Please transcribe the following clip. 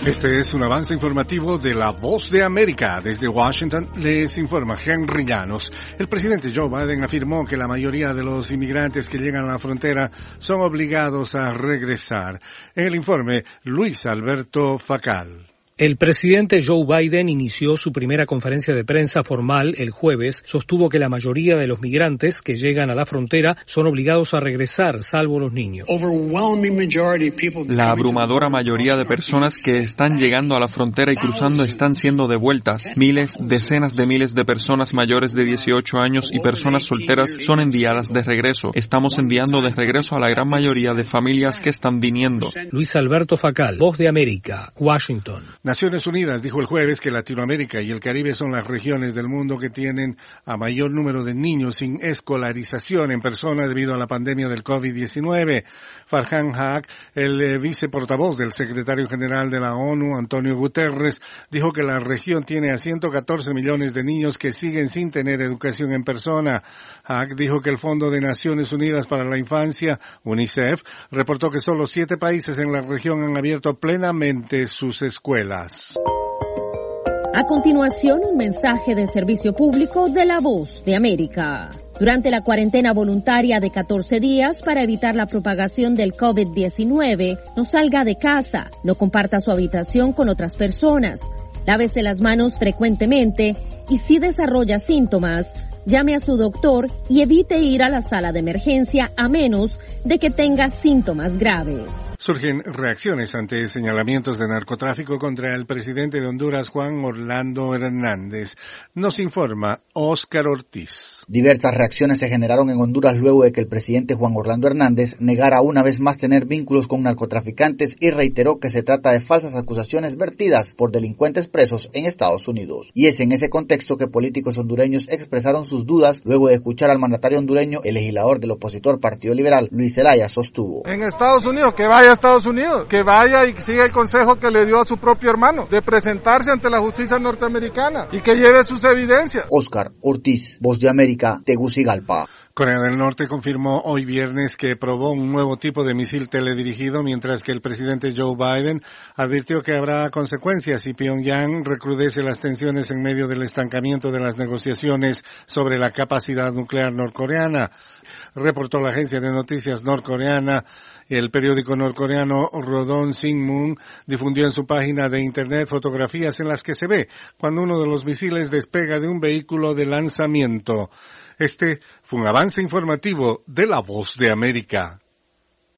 Este es un avance informativo de La Voz de América. Desde Washington les informa Henry Llanos. El presidente Joe Biden afirmó que la mayoría de los inmigrantes que llegan a la frontera son obligados a regresar. En el informe, Luis Alberto Facal. El presidente Joe Biden inició su primera conferencia de prensa formal el jueves. Sostuvo que la mayoría de los migrantes que llegan a la frontera son obligados a regresar, salvo los niños. La abrumadora mayoría de personas que están llegando a la frontera y cruzando están siendo devueltas. Decenas de miles de personas mayores de 18 años y personas solteras son enviadas de regreso. Estamos enviando de regreso a la gran mayoría de familias que están viniendo. Luis Alberto Facal, Voz de América, Washington. Naciones Unidas dijo el jueves que Latinoamérica y el Caribe son las regiones del mundo que tienen a mayor número de niños sin escolarización en persona debido a la pandemia del COVID-19. Farhan Haq, el viceportavoz del secretario general de la ONU, Antonio Guterres, dijo que la región tiene a 114 millones de niños que siguen sin tener educación en persona. Haq dijo que el Fondo de Naciones Unidas para la Infancia, UNICEF, reportó que solo 7 países en la región han abierto plenamente sus escuelas. A continuación, un mensaje de servicio público de La Voz de América. Durante la cuarentena voluntaria de 14 días para evitar la propagación del COVID-19, no salga de casa, no comparta su habitación con otras personas, lávese las manos frecuentemente y si desarrolla síntomas, llame a su doctor y evite ir a la sala de emergencia a menos de que tenga síntomas graves. Surgen reacciones ante señalamientos de narcotráfico contra el presidente de Honduras, Juan Orlando Hernández. Nos informa Óscar Ortiz. Diversas reacciones se generaron en Honduras luego de que el presidente Juan Orlando Hernández negara una vez más tener vínculos con narcotraficantes y reiteró que se trata de falsas acusaciones vertidas por delincuentes presos en Estados Unidos. Y es en ese contexto que políticos hondureños expresaron sus dudas luego de escuchar al mandatario hondureño. El legislador del opositor Partido Liberal, Luis Zelaya, sostuvo: en Estados Unidos, que vaya a Estados Unidos, que vaya y siga el consejo que le dio a su propio hermano, de presentarse ante la justicia norteamericana y que lleve sus evidencias. Óscar Ortiz, Voz de América, Tegucigalpa. Corea del Norte confirmó hoy viernes que probó un nuevo tipo de misil teledirigido, mientras que el presidente Joe Biden advirtió que habrá consecuencias si Pyongyang recrudece las tensiones en medio del estancamiento de las negociaciones sobre la capacidad nuclear norcoreana. Reportó la agencia de noticias norcoreana. El periódico norcoreano Rodong Sinmun difundió en su página de internet fotografías en las que se ve cuando uno de los misiles despega de un vehículo de lanzamiento. Este fue un avance informativo de La Voz de América.